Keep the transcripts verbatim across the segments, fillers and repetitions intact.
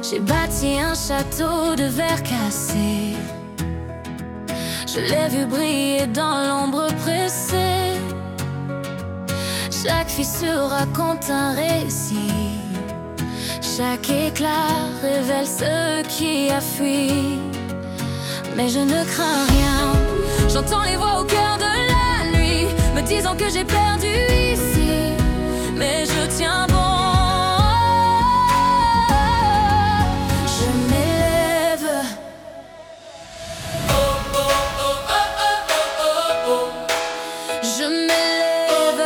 J'ai bâti un château de verre cassé. Je l'ai vu briller dans l'ombre pressée. Chaque fissure raconte un récit. Chaque éclat révèle ce qui a fui. Mais je ne crains rien. J'entends les voix au cœur de la nuit me disant que j'ai perdu ici. Mais je tiens bon. Je m'élève. Je m'élève.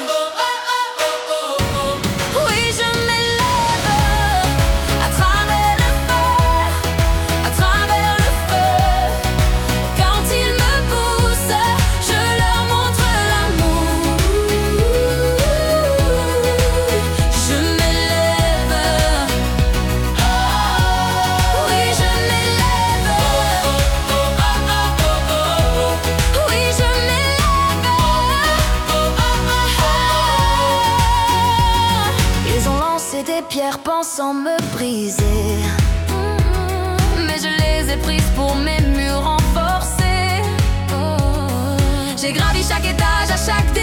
Oui, je m'élève. À travers le feu, à travers le feu. Quand ils me poussent, je leur montre l'amour. Je m'élève. Oui, je m'élève. Oui, je m'élève. Ils ont lancé des pierres pensant me briser, mais je les ai prises pour mes murs renforcés. J'ai gravi chaque étage à chaque